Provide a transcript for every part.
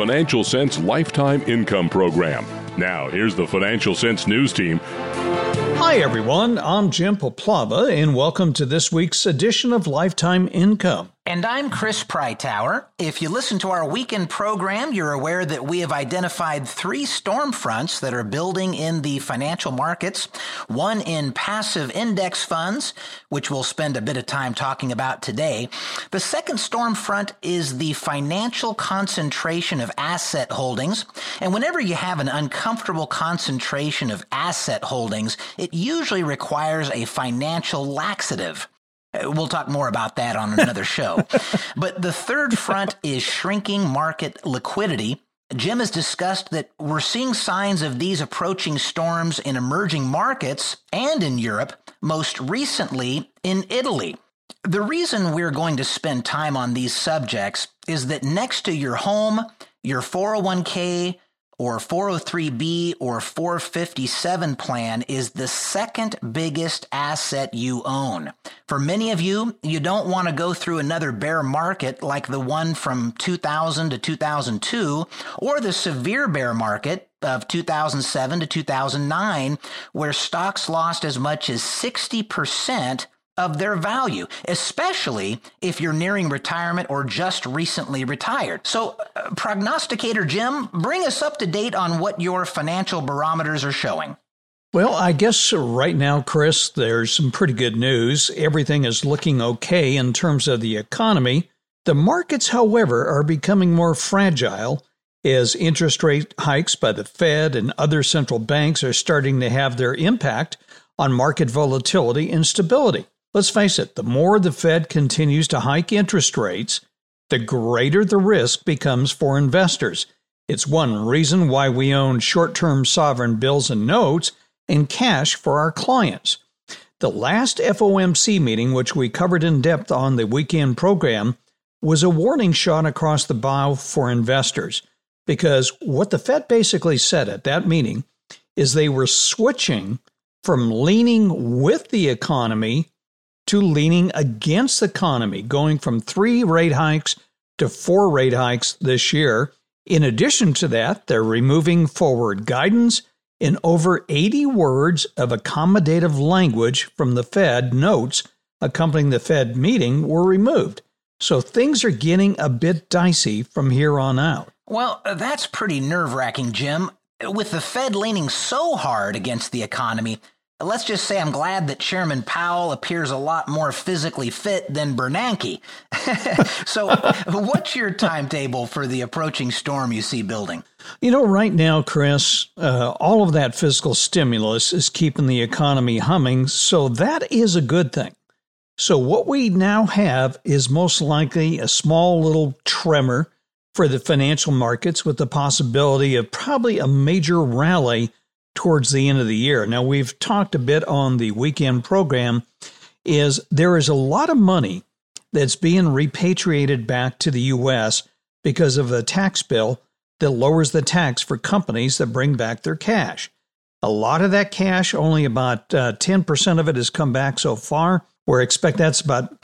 Financial Sense Lifetime Income Program. Now, here's the Financial Sense News Team. Hi, everyone. I'm Jim Poplava, and welcome to this week's edition of Lifetime Income. And I'm Chris Preitower. If you listen to our weekend program, you're aware that we have identified 3 storm fronts that are building in the financial markets. One in passive index funds, which we'll spend a bit of time talking about today. The second storm front is the financial concentration of asset holdings. And whenever you have an uncomfortable concentration of asset holdings, it usually requires a financial laxative. We'll talk more about that on another show. But the third front is shrinking market liquidity. Jim has discussed that we're seeing signs of these approaching storms in emerging markets and in Europe, most recently in Italy. The reason we're going to spend time on these subjects is that next to your home, your 401k, or 403b or 457 plan is the second biggest asset you own. For many of you, you don't want to go through another bear market like the one from 2000 to 2002 or the severe bear market of 2007 to 2009, where stocks lost as much as 60% of their value, especially if you're nearing retirement or just recently retired. So, prognosticator Jim, bring us up to date on what your financial barometers are showing. Well, I guess right now, Chris, there's some pretty good news. Everything is looking okay in terms of the economy. The markets, however, are becoming more fragile as interest rate hikes by the Fed and other central banks are starting to have their impact on market volatility and stability. Let's face it, the more the Fed continues to hike interest rates, the greater the risk becomes for investors. It's one reason why we own short-term sovereign bills and notes and cash for our clients. The last FOMC meeting, which we covered in depth on the weekend program, was a warning shot across the bow for investors, because what the Fed basically said at that meeting is they were switching from leaning with the economy to leaning against the economy, going from 3 rate hikes to 4 rate hikes this year. In addition to that, they're removing forward guidance, and over 80 words of accommodative language from the Fed notes accompanying the Fed meeting were removed. So things are getting a bit dicey from here on out. Well, that's pretty nerve-wracking, Jim. With the Fed leaning so hard against the economy, let's just say I'm glad that Chairman Powell appears a lot more physically fit than Bernanke. So what's your timetable for the approaching storm you see building? You know, right now, Chris, all of that fiscal stimulus is keeping the economy humming, so that is a good thing. So what we now have is most likely a small little tremor for the financial markets with the possibility of probably a major rally towards the end of the year. Now, we've talked a bit on the weekend program, is there is a lot of money that's being repatriated back to the U.S. because of a tax bill that lowers the tax for companies that bring back their cash. A lot of that cash, only about 10% of it has come back so far. We expect that's about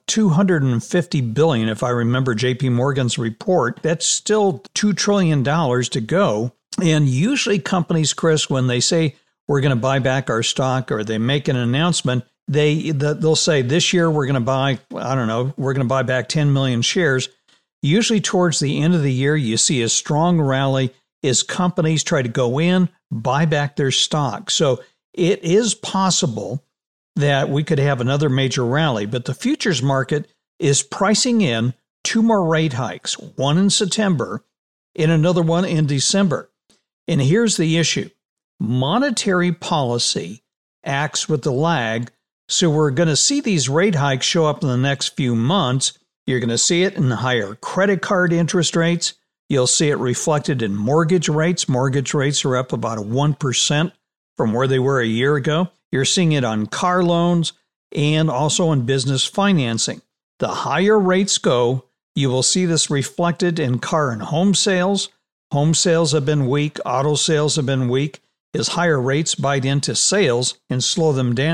$250 billion, if I remember J.P. Morgan's report. That's still $2 trillion to go. And usually companies, Chris, when they say we're going to buy back our stock or they make an announcement, they'll say this year we're going to buy, we're going to buy back 10 million shares. Usually towards the end of the year, you see a strong rally as companies try to go in, buy back their stock. So it is possible that we could have another major rally, but the futures market is pricing in 2 more rate hikes, one in September and another one in December. And here's the issue. Monetary policy acts with the lag, so we're going to see these rate hikes show up in the next few months. You're going to see it in higher credit card interest rates. You'll see it reflected in mortgage rates. Mortgage rates are up about 1% from where they were a year ago. You're seeing it on car loans and also in business financing. The higher rates go, you will see this reflected in car and home sales. Home sales have been weak. Auto sales have been weak as higher rates bite into sales and slow them down.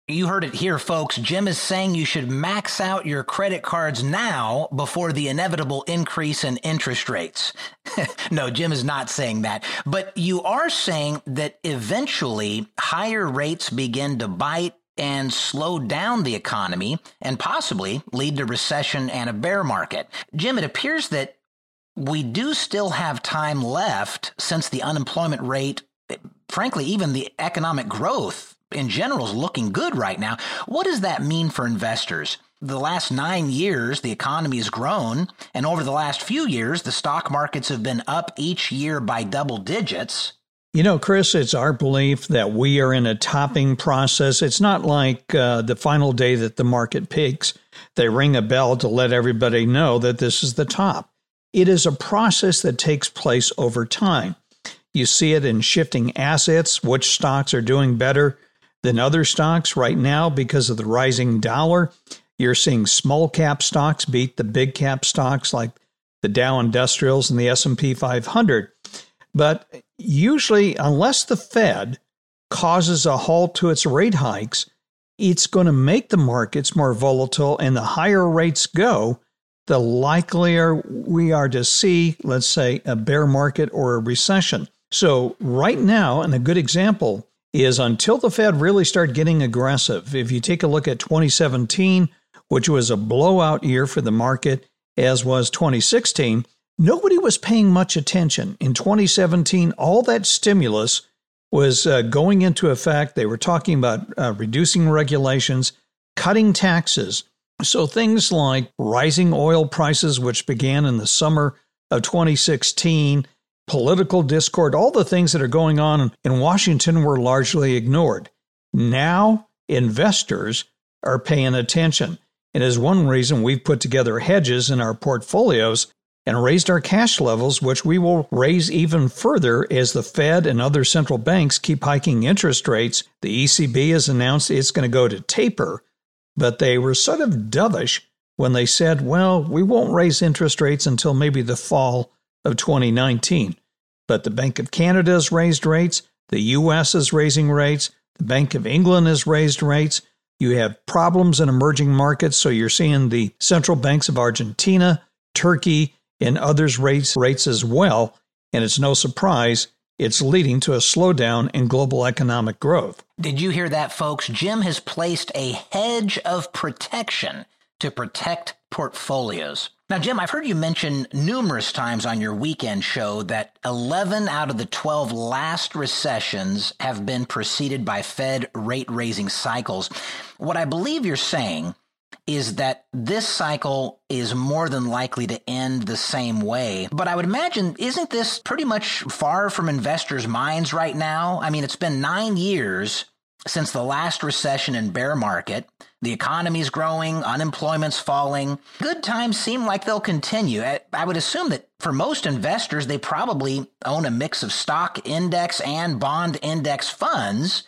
You heard it here, folks. Jim is saying you should max out your credit cards now before the inevitable increase in interest rates. No, Jim is not saying that. But you are saying that eventually higher rates begin to bite and slow down the economy and possibly lead to recession and a bear market. Jim, it appears that we do still have time left since the unemployment rate, frankly, even the economic growth in general is looking good right now. What does that mean for investors? The last 9 years, the economy has grown, and over the last few years, the stock markets have been up each year by double digits. You know, Chris, it's our belief that we are in a topping process. It's not like the final day that the market peaks. They ring a bell to let everybody know that this is the top. It is a process that takes place over time. You see it in shifting assets, which stocks are doing better than other stocks right now because of the rising dollar. You're seeing small cap stocks beat the big cap stocks like the Dow Industrials and the S&P 500. But usually, unless the Fed causes a halt to its rate hikes, it's going to make the markets more volatile, and the higher rates go, the likelier we are to see, let's say, a bear market or a recession. So right now, and a good example is until the Fed really started getting aggressive. If you take a look at 2017, which was a blowout year for the market, as was 2016, nobody was paying much attention. In 2017, all that stimulus was going into effect. They were talking about reducing regulations, cutting taxes. So things like rising oil prices, which began in the summer of 2016, political discord, all the things that are going on in Washington were largely ignored. Now, investors are paying attention. And is one reason we've put together hedges in our portfolios and raised our cash levels, which we will raise even further as the Fed and other central banks keep hiking interest rates. The ECB has announced it's going to go to taper, but they were sort of dovish when they said, well, we won't raise interest rates until maybe the fall of 2019. But the Bank of Canada has raised rates, the U.S. is raising rates, the Bank of England has raised rates. You have problems in emerging markets, so you're seeing the central banks of Argentina, Turkey, and others raise rates as well, and it's no surprise it's leading to a slowdown in global economic growth. Did you hear that, folks? Jim has placed a hedge of protection to protect portfolios. Now, Jim, I've heard you mention numerous times on your weekend show that 11 out of the 12 last recessions have been preceded by Fed rate-raising cycles. What I believe you're saying is that this cycle is more than likely to end the same way. But I would imagine, isn't this pretty much far from investors' minds right now? I mean, it's been 9 years since the last recession and bear market. The economy's growing, unemployment's falling. Good times seem like they'll continue. I would assume that for most investors, they probably own a mix of stock index and bond index funds.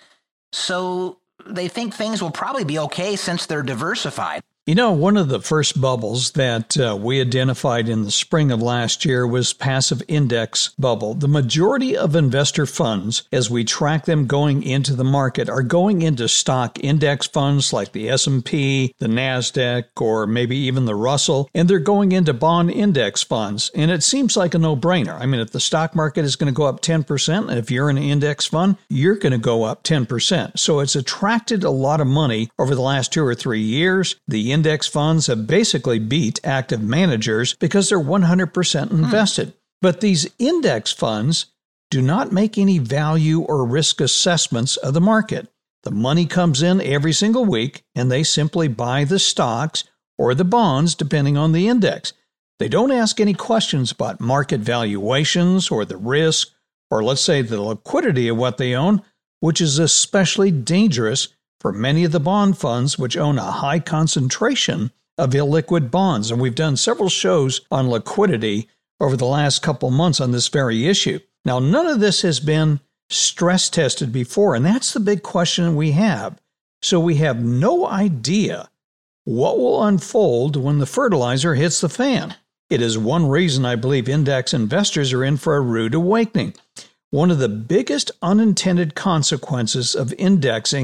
So they think things will probably be okay since they're diversified. You know, one of the first bubbles that we identified in the spring of last year was passive index bubble. The majority of investor funds, as we track them going into the market, are going into stock index funds like the S&P, the NASDAQ, or maybe even the Russell, and they're going into bond index funds. And it seems like a no-brainer. I mean, if the stock market is going to go up 10%, and if you're in an index fund, you're going to go up 10%. So it's attracted a lot of money over the last 2 or 3 years. The index funds have basically beat active managers because they're 100% invested. But these index funds do not make any value or risk assessments of the market. The money comes in every single week, and they simply buy the stocks or the bonds depending on the index. They don't ask any questions about market valuations or the risk or, let's say, the liquidity of what they own, which is especially dangerous for many of the bond funds which own a high concentration of illiquid bonds. And we've done several shows on liquidity over the last couple months on this very issue. Now, none of this has been stress tested before, and that's the big question we have. So we have no idea what will unfold when the fertilizer hits the fan. It is one reason I believe index investors are in for a rude awakening. One of the biggest unintended consequences of indexing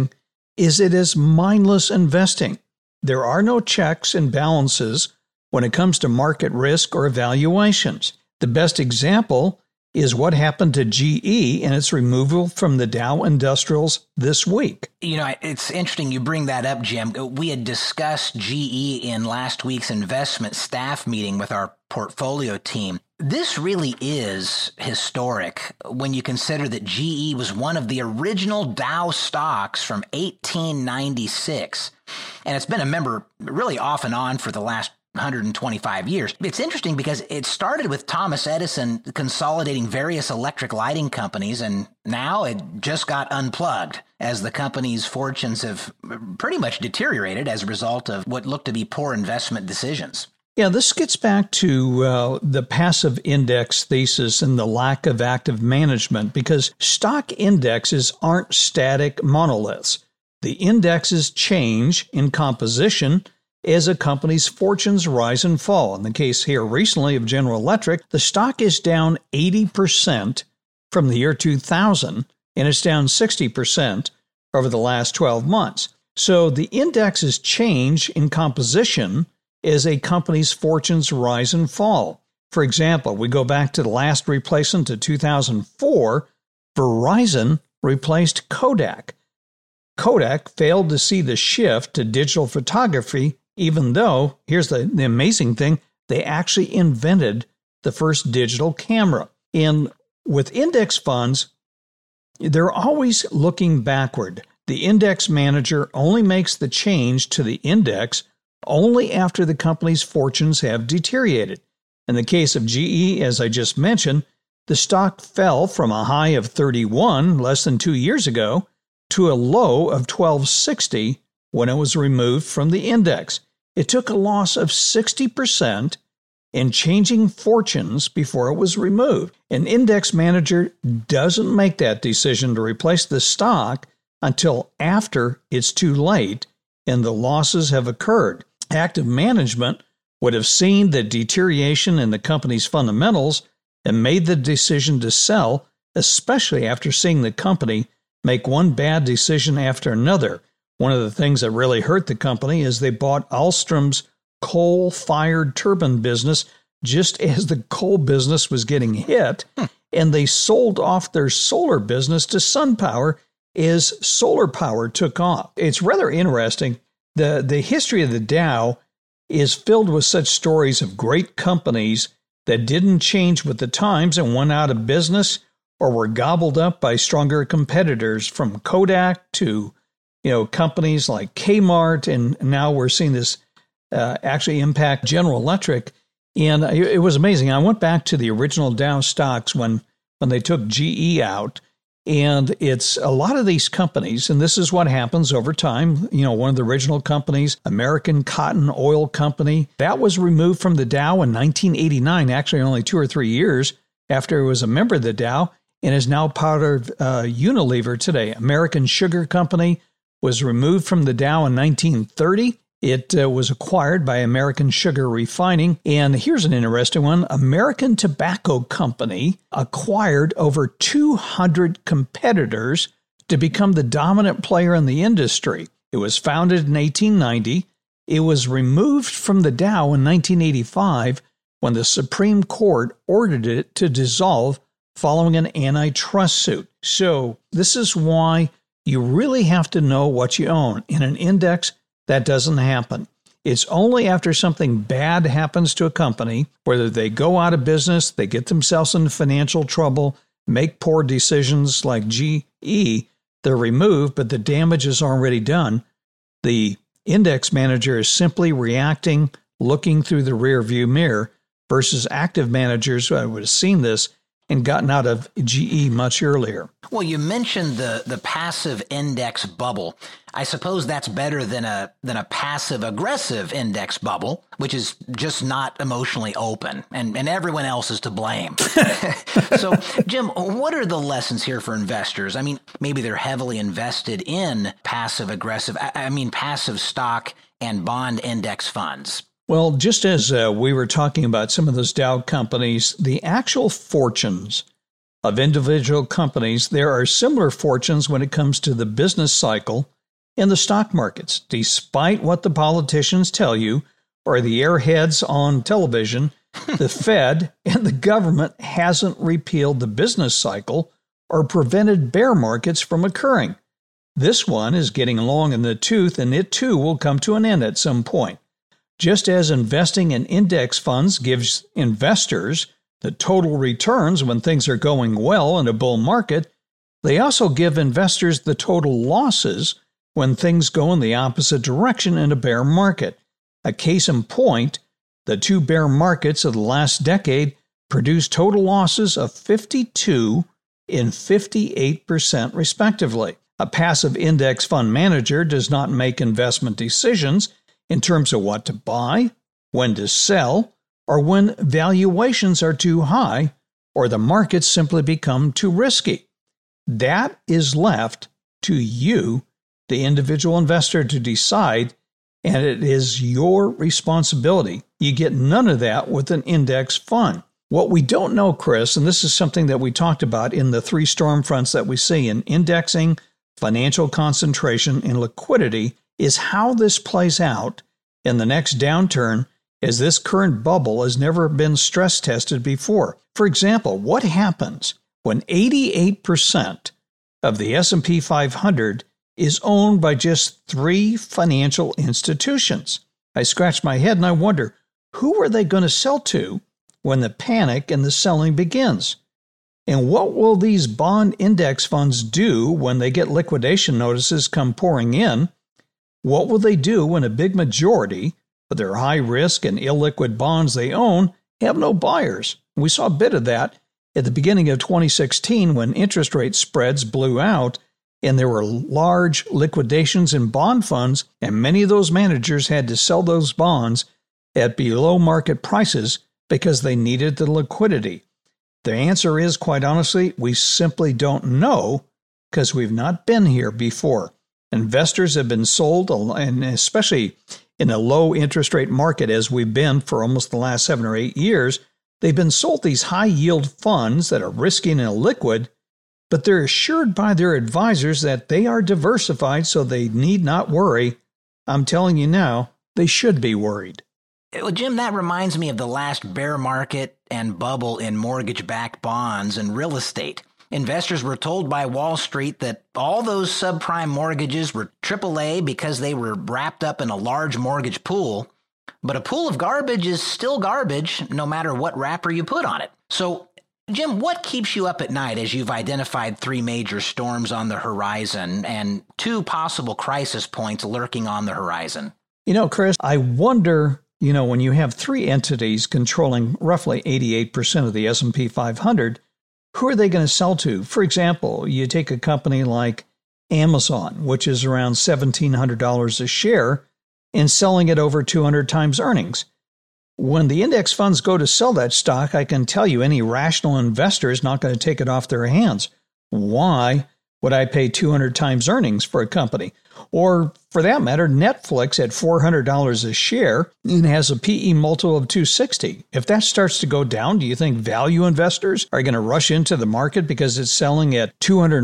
is it is mindless investing. There are no checks and balances when it comes to market risk or valuations. The best example is what happened to GE and its removal from the Dow Industrials this week. You know, it's interesting you bring that up, Jim. We had discussed GE in last week's investment staff meeting with our portfolio team. This really is historic when you consider that GE was one of the original Dow stocks from 1896. And it's been a member really off and on for the last 125 years. It's interesting because it started with Thomas Edison consolidating various electric lighting companies, and now it just got unplugged as the company's fortunes have pretty much deteriorated as a result of what looked to be poor investment decisions. Yeah, this gets back to the passive index thesis and the lack of active management, because stock indexes aren't static monoliths. The indexes change in composition as a company's fortunes rise and fall. In the case here recently of General Electric, the stock is down 80% from the year 2000, and it's down 60% over the last 12 months. So the indexes change in composition as a company's fortunes rise and fall. For example, we go back to the last replacement to 2004, Verizon replaced Kodak. Kodak failed to see the shift to digital photography, even though, here's the amazing thing, they actually invented the first digital camera. And with index funds, they're always looking backward. The index manager only makes the change to the index only after the company's fortunes have deteriorated. In the case of GE, as I just mentioned, the stock fell from a high of 31 less than 2 years ago to a low of 1260 when it was removed from the index. It took a loss of 60% in changing fortunes before it was removed. An index manager doesn't make that decision to replace the stock until after it's too late and the losses have occurred. Active management would have seen the deterioration in the company's fundamentals and made the decision to sell, especially after seeing the company make one bad decision after another. One of the things that really hurt the company is they bought Alstrom's coal-fired turbine business just as the coal business was getting hit, and they sold off their solar business to SunPower as solar power took off. It's rather interesting. The history of the Dow is filled with such stories of great companies that didn't change with the times and went out of business or were gobbled up by stronger competitors, from Kodak to companies like Kmart, and now we're seeing this actually impact General Electric. And it was amazing. I went back to the original Dow stocks when they took GE out, and it's a lot of these companies, and this is what happens over time. One of the original companies, American Cotton Oil Company, that was removed from the Dow in 1989, actually only 2 or 3 years after it was a member of the Dow, and is now part of Unilever today. American Sugar Company was removed from the Dow in 1930. It was acquired by American Sugar Refining. And here's an interesting one. American Tobacco Company acquired over 200 competitors to become the dominant player in the industry. It was founded in 1890. It was removed from the Dow in 1985 when the Supreme Court ordered it to dissolve following an antitrust suit. So this is why you really have to know what you own. In an index, that doesn't happen. It's only after something bad happens to a company, whether they go out of business, they get themselves into financial trouble, make poor decisions like GE, they're removed, but the damage is already done. The index manager is simply reacting, looking through the rearview mirror, versus active managers who would have seen this and gotten out of GE much earlier. Well, you mentioned the passive index bubble. I suppose that's better than a passive aggressive index bubble, which is just not emotionally open, and everyone else is to blame. So, Jim, what are the lessons here for investors? I mean, maybe they're heavily invested in passive stock and bond index funds. Well, just as we were talking about some of those Dow companies, the actual fortunes of individual companies, there are similar fortunes when it comes to the business cycle in the stock markets, despite what the politicians tell you or the airheads on television. The Fed and the government hasn't repealed the business cycle or prevented bear markets from occurring. This one is getting long in the tooth, and it too will come to an end at some point. Just as investing in index funds gives investors the total returns when things are going well in a bull market, they also give investors the total losses when things go in the opposite direction in a bear market. A case in point, the two bear markets of the last decade produced total losses of 52% and 58% respectively. A passive index fund manager does not make investment decisions in terms of what to buy, when to sell, or when valuations are too high or the markets simply become too risky. That is left to you, the individual investor, to decide, and it is your responsibility. You get none of that with an index fund. What we don't know, Chris, and this is something that we talked about in the three storm fronts that we see in indexing, financial concentration, and liquidity, is how this plays out in the next downturn, as this current bubble has never been stress tested before. For example, what happens when 88% of the S&P 500 is owned by just 3 financial institutions? I scratch my head and I wonder, who are they going to sell to when the panic and the selling begins? And what will these bond index funds do when they get liquidation notices come pouring in? What will they do when a big majority of their high-risk and illiquid bonds they own have no buyers? We saw a bit of that at the beginning of 2016 when interest rate spreads blew out and there were large liquidations in bond funds, and many of those managers had to sell those bonds at below market prices because they needed the liquidity. The answer is, quite honestly, we simply don't know because we've not been here before. Investors have been sold, and especially in a low interest rate market as we've been for almost the last 7 or 8 years, they've been sold these high yield funds that are risky and illiquid, but they're assured by their advisors that they are diversified so they need not worry. I'm telling you now, they should be worried. Well, Jim, that reminds me of the last bear market and bubble in mortgage-backed bonds and real estate. Investors were told by Wall Street that all those subprime mortgages were AAA because they were wrapped up in a large mortgage pool. But a pool of garbage is still garbage, no matter what wrapper you put on it. So, Jim, what keeps you up at night as you've identified 3 major storms on the horizon and 2 possible crisis points lurking on the horizon? You know, Chris, I wonder, when you have 3 entities controlling roughly 88% of the S&P 500, who are they going to sell to? For example, you take a company like Amazon, which is around $1,700 a share, and selling it over 200 times earnings. When the index funds go to sell that stock, I can tell you any rational investor is not going to take it off their hands. Why would I pay 200 times earnings for a company? Or, for that matter, Netflix at $400 a share and has a PE multiple of 260. If that starts to go down, do you think value investors are going to rush into the market because it's selling at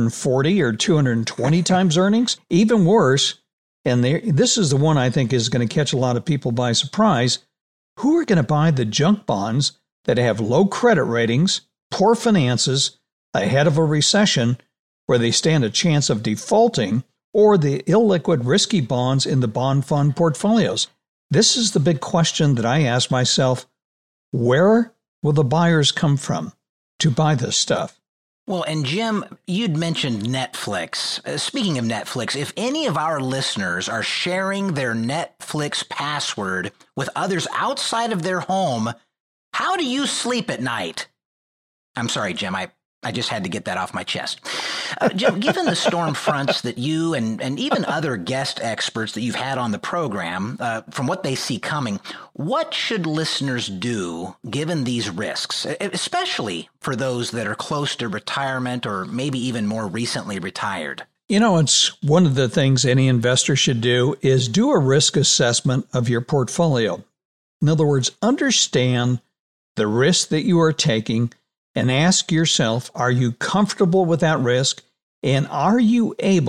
240 or 220 times earnings? Even worse, and this is the one I think is going to catch a lot of people by surprise, who are going to buy the junk bonds that have low credit ratings, poor finances, ahead of a recession where they stand a chance of defaulting, or the illiquid risky bonds in the bond fund portfolios? This is the big question that I ask myself. Where will the buyers come from to buy this stuff? Well, and Jim, you'd mentioned Netflix. Speaking of Netflix, if any of our listeners are sharing their Netflix password with others outside of their home, how do you sleep at night? I'm sorry, Jim, I just had to get that off my chest. Jim, given the storm fronts that you and even other guest experts that you've had on the program, from what they see coming, what should listeners do given these risks, especially for those that are close to retirement or maybe even more recently retired? It's one of the things any investor should do is do a risk assessment of your portfolio. In other words, understand the risk that you are taking and ask yourself, are you comfortable with that risk? And are you able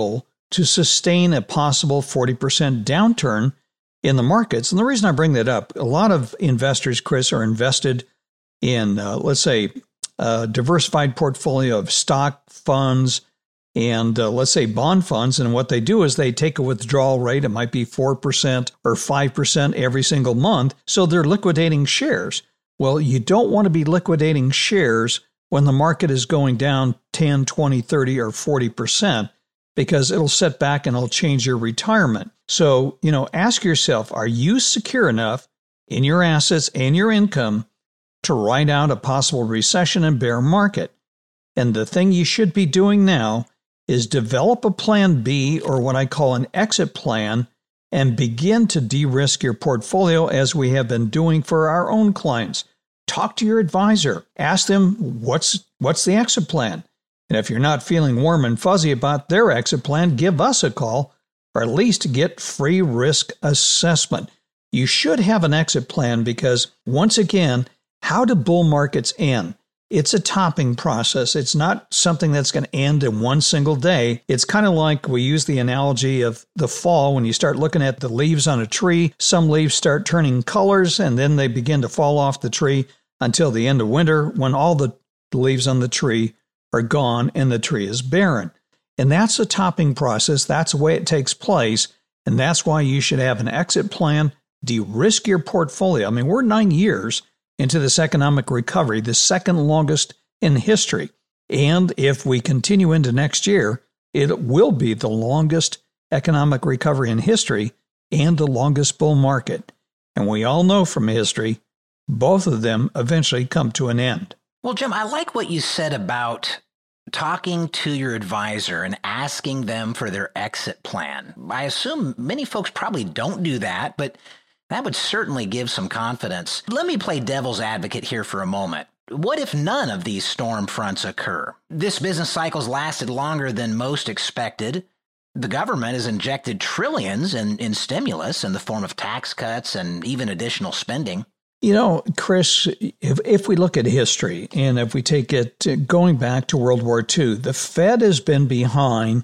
to sustain a possible 40% downturn in the markets. And the reason I bring that up, a lot of investors, Chris, are invested in, let's say, a diversified portfolio of stock funds and let's say bond funds. And what they do is they take a withdrawal rate. It might be 4% or 5% every single month. So they're liquidating shares. Well, you don't want to be liquidating shares when the market is going down 10, 20, 30, or 40%, because it'll set back and it'll change your retirement. So, ask yourself, are you secure enough in your assets and your income to ride out a possible recession and bear market? And the thing you should be doing now is develop a plan B, or what I call an exit plan, and begin to de-risk your portfolio as we have been doing for our own clients. Talk to your advisor. Ask them, what's the exit plan? And if you're not feeling warm and fuzzy about their exit plan, give us a call, or at least get free risk assessment. You should have an exit plan because, once again, how do bull markets end? It's a topping process. It's not something that's going to end in one single day. It's kind of like we use the analogy of the fall. When you start looking at the leaves on a tree, some leaves start turning colors and then they begin to fall off the tree until the end of winter when all the leaves on the tree are gone and the tree is barren. And that's a topping process. That's the way it takes place. And that's why you should have an exit plan, de-risk your portfolio. I mean, we're 9 years into this economic recovery, the second longest in history. And if we continue into next year, it will be the longest economic recovery in history and the longest bull market. And we all know from history, both of them eventually come to an end. Well, Jim, I like what you said about talking to your advisor and asking them for their exit plan. I assume many folks probably don't do that, but that would certainly give some confidence. Let me play devil's advocate here for a moment. What if none of these storm fronts occur? This business cycle's lasted longer than most expected. The government has injected trillions in stimulus in the form of tax cuts and even additional spending. Chris, if we look at history and if we take it going back to World War II, the Fed has been behind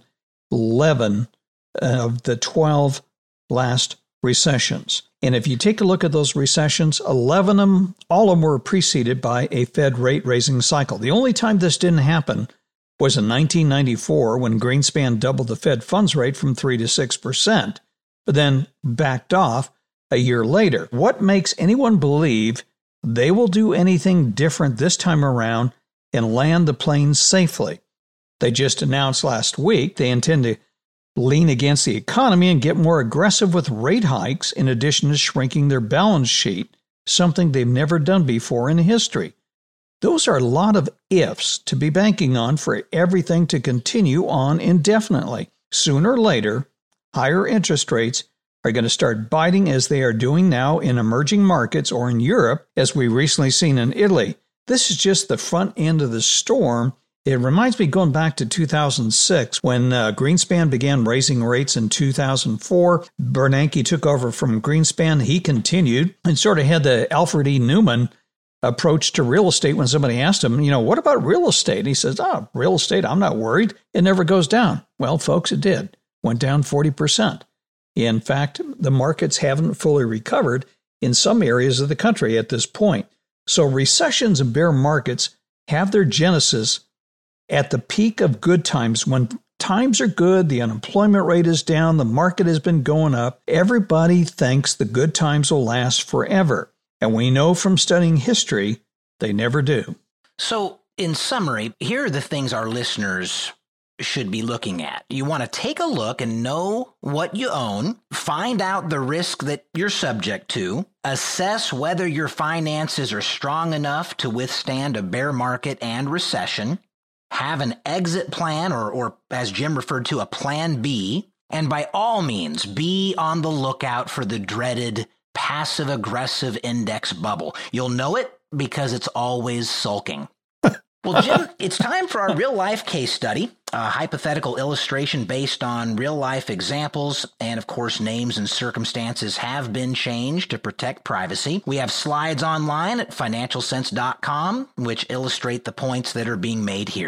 11 of the 12 last recessions. And if you take a look at those recessions, 11 of them, all of them were preceded by a Fed rate raising cycle. The only time this didn't happen was in 1994 when Greenspan doubled the Fed funds rate from 3 to 6%, but then backed off a year later. What makes anyone believe they will do anything different this time around and land the plane safely? They just announced last week they intend to lean against the economy and get more aggressive with rate hikes in addition to shrinking their balance sheet, something they've never done before in history. Those are a lot of ifs to be banking on for everything to continue on indefinitely. Sooner or later, higher interest rates are going to start biting as they are doing now in emerging markets or in Europe, as we recently seen in Italy. This is just the front end of the storm. It reminds me going back to 2006 when Greenspan began raising rates in 2004. Bernanke took over from Greenspan. He continued and sort of had the Alfred E. Neumann approach to real estate when somebody asked him, what about real estate? And he says, real estate, I'm not worried. It never goes down. Well, folks, it did. Went down 40%. In fact, the markets haven't fully recovered in some areas of the country at this point. So recessions and bear markets have their genesis at the peak of good times. When times are good, the unemployment rate is down, the market has been going up, everybody thinks the good times will last forever. And we know from studying history, they never do. So, in summary, here are the things our listeners should be looking at. You want to take a look and know what you own, find out the risk that you're subject to, assess whether your finances are strong enough to withstand a bear market and recession, have an exit plan or as Jim referred to, a plan B, and by all means, be on the lookout for the dreaded passive-aggressive index bubble. You'll know it because it's always sulking. Well, Jim, it's time for our real-life case study, a hypothetical illustration based on real-life examples, and of course, names and circumstances have been changed to protect privacy. We have slides online at financialsense.com, which illustrate the points that are being made here.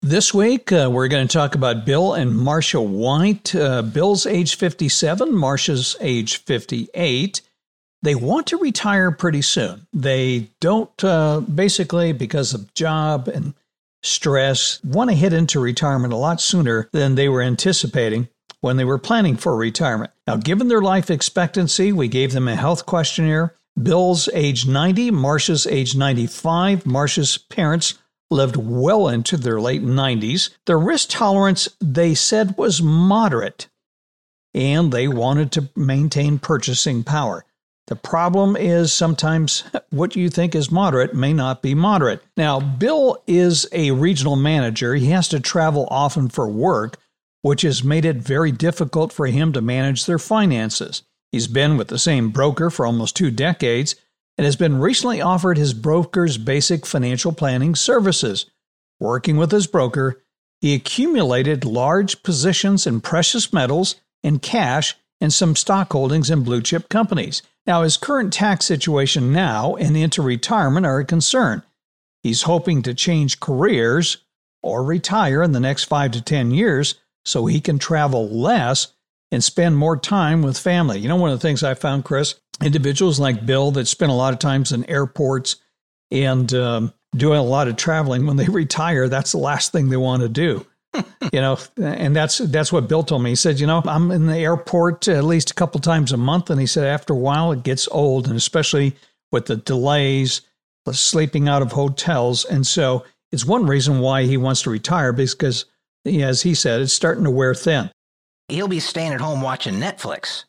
This week, we're going to talk about Bill and Marcia White. Bill's age 57, Marcia's age 58. They want to retire pretty soon. They don't, basically, because of job and stress, want to hit into retirement a lot sooner than they were anticipating when they were planning for retirement. Now, given their life expectancy, we gave them a health questionnaire. Bill's age 90, Marcia's age 95. Marcia's parents lived well into their late 90s. Their risk tolerance, they said, was moderate, and they wanted to maintain purchasing power. The problem is sometimes what you think is moderate may not be moderate. Now, Bill is a regional manager. He has to travel often for work, which has made it very difficult for him to manage their finances. He's been with the same broker for almost 2 decades and has been recently offered his broker's basic financial planning services. Working with his broker, he accumulated large positions in precious metals and cash and some stock holdings in blue chip companies. Now, his current tax situation now and into retirement are a concern. He's hoping to change careers or retire in the next 5 to 10 years so he can travel less and spend more time with family. You know, one of the things I found, Chris, individuals like Bill that spend a lot of times in airports and doing a lot of traveling, when they retire, that's the last thing they want to do. You know, and that's what Bill told me. He said, you know, I'm in the airport at least a couple times a month. And he said, after a while, it gets old, and especially with the delays, sleeping out of hotels. And so it's one reason why he wants to retire, because, as he said, it's starting to wear thin. He'll be staying at home watching Netflix.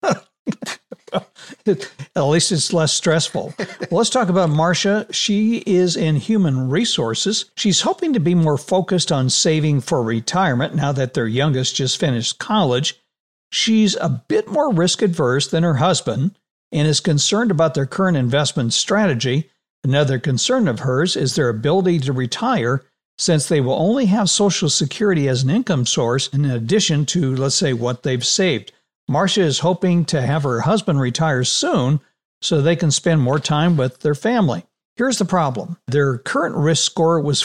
At least it's less stressful. Well, let's talk about Marcia. She is in human resources. She's hoping to be more focused on saving for retirement now that their youngest just finished college. She's a bit more risk adverse than her husband and is concerned about their current investment strategy. Another concern of hers is their ability to retire, since they will only have Social Security as an income source in addition to, let's say, what they've saved. Marcia is hoping to have her husband retire soon so they can spend more time with their family. Here's the problem. Their current risk score was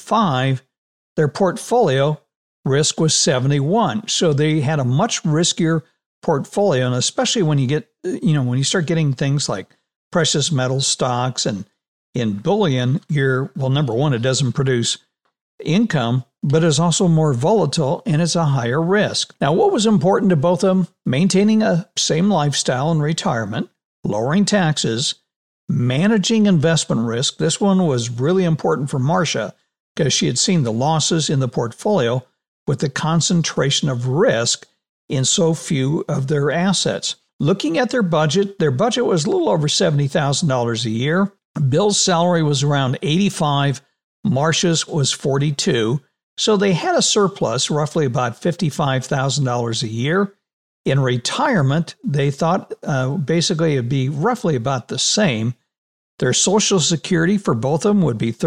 45. Their portfolio risk was 71. So they had a much riskier portfolio. And especially when you get, when you start getting things like precious metal stocks and in bullion, number one, it doesn't produce income, but is also more volatile and it's a higher risk. Now, what was important to both of them? Maintaining a same lifestyle in retirement, lowering taxes, managing investment risk. This one was really important for Marcia because she had seen the losses in the portfolio with the concentration of risk in so few of their assets. Looking at their budget was a little over $70,000 a year. Bill's salary was around $85,000. Marcia's was $42,000. So they had a surplus, roughly about $55,000 a year. In retirement, they thought basically it'd be roughly about the same. Their Social Security for both of them would be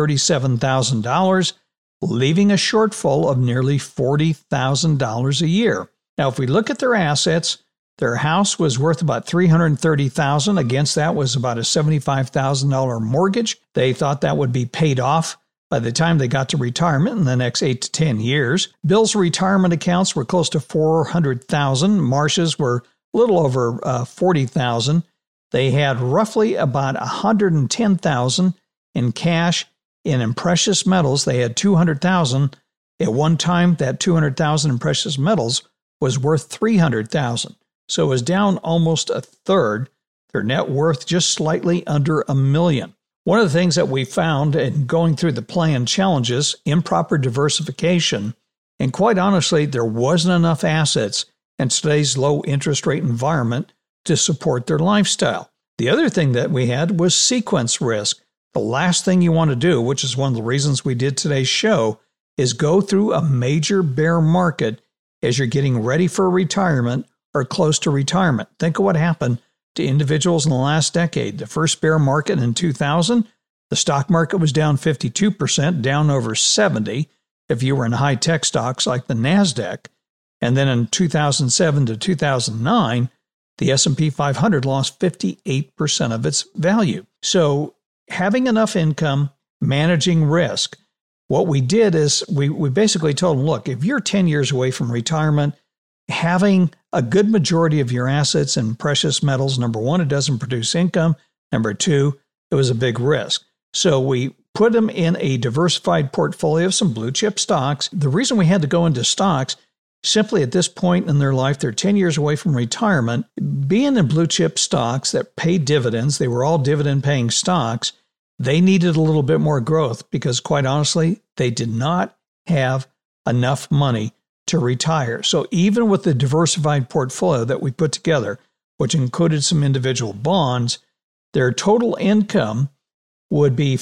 $37,000, leaving a shortfall of nearly $40,000 a year. Now, if we look at their assets, their house was worth about $330,000. Against that was about a $75,000 mortgage. They thought that would be paid off by the time they got to retirement in the next 8 to 10 years. Bill's retirement accounts were close to $400,000. Marcia's were a little over $40,000. They had roughly about $110,000 in cash, and in precious metals, they had $200,000. At one time, that $200,000 in precious metals was worth $300,000. So it was down almost a third. Their net worth just slightly under $1 million. One of the things that we found in going through the plan challenges, improper diversification, and quite honestly, there wasn't enough assets in today's low interest rate environment to support their lifestyle. The other thing that we had was sequence risk. The last thing you want to do, which is one of the reasons we did today's show, is go through a major bear market as you're getting ready for retirement or close to retirement. Think of what happened to individuals in the last decade. The first bear market in 2000, the stock market was down 52%, down over 70% if you were in high-tech stocks like the NASDAQ. And then in 2007 to 2009, the S&P 500 lost 58% of its value. So having enough income, managing risk. what we did is we basically told them, look, if you're 10 years away from retirement, having a good majority of your assets in precious metals, number one, it doesn't produce income. Number two, it was a big risk. So we put them in a diversified portfolio of some blue chip stocks. The reason we had to go into stocks, simply at this point in their life, they're 10 years away from retirement. Being in blue chip stocks that pay dividends, they were all dividend paying stocks, they needed a little bit more growth because, quite honestly, they did not have enough money to retire. So even with the diversified portfolio that we put together, which included some individual bonds, their total income would be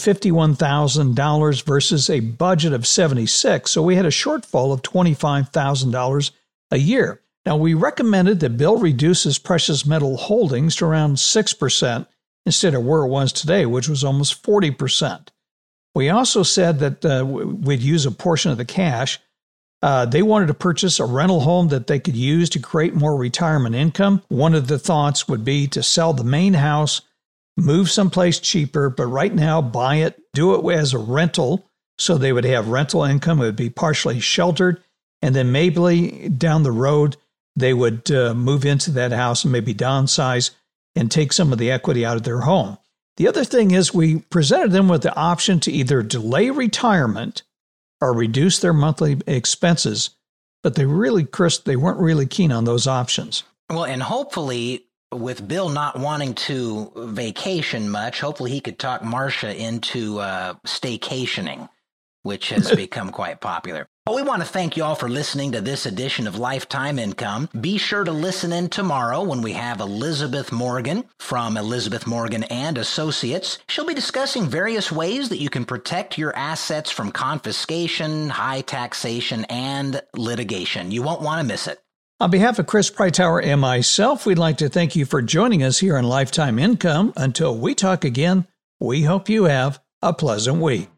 $51,000 versus a budget of $76,000. So we had a shortfall of $25,000 a year. Now, we recommended that Bill reduce his precious metal holdings to around 6% instead of where it was today, which was almost 40%. We also said that we'd use a portion of the cash. They wanted to purchase a rental home that they could use to create more retirement income. One of the thoughts would be to sell the main house, move someplace cheaper, but right now buy it, do it as a rental, so they would have rental income. It would be partially sheltered, and then maybe down the road, they would move into that house and maybe downsize and take some of the equity out of their home. The other thing is we presented them with the option to either delay retirement or reduce their monthly expenses, but they weren't really keen on those options. Well, and hopefully, with Bill not wanting to vacation much, hopefully he could talk Marcia into staycationing, which has become quite popular. Well, we want to thank you all for listening to this edition of Lifetime Income. Be sure to listen in tomorrow when we have Elizabeth Morgan from Elizabeth Morgan and Associates. She'll be discussing various ways that you can protect your assets from confiscation, high taxation, and litigation. You won't want to miss it. On behalf of Chris Preitower and myself, we'd like to thank you for joining us here on Lifetime Income. Until we talk again, we hope you have a pleasant week.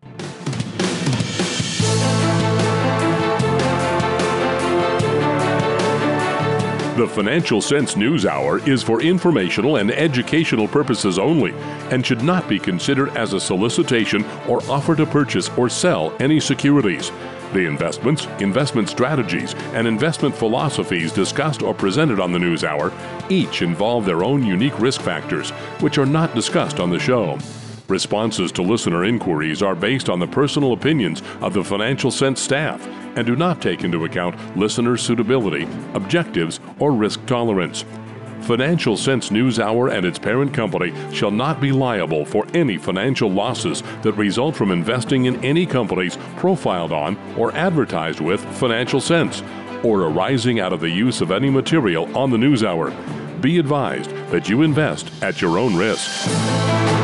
The Financial Sense News Hour is for informational and educational purposes only and should not be considered as a solicitation or offer to purchase or sell any securities. The investments, investment strategies, and investment philosophies discussed or presented on the News Hour each involve their own unique risk factors, which are not discussed on the show. Responses to listener inquiries are based on the personal opinions of the Financial Sense staff and do not take into account listener suitability, objectives, or risk tolerance. Financial Sense News Hour and its parent company shall not be liable for any financial losses that result from investing in any companies profiled on or advertised with Financial Sense, or arising out of the use of any material on the News Hour. Be advised that you invest at your own risk.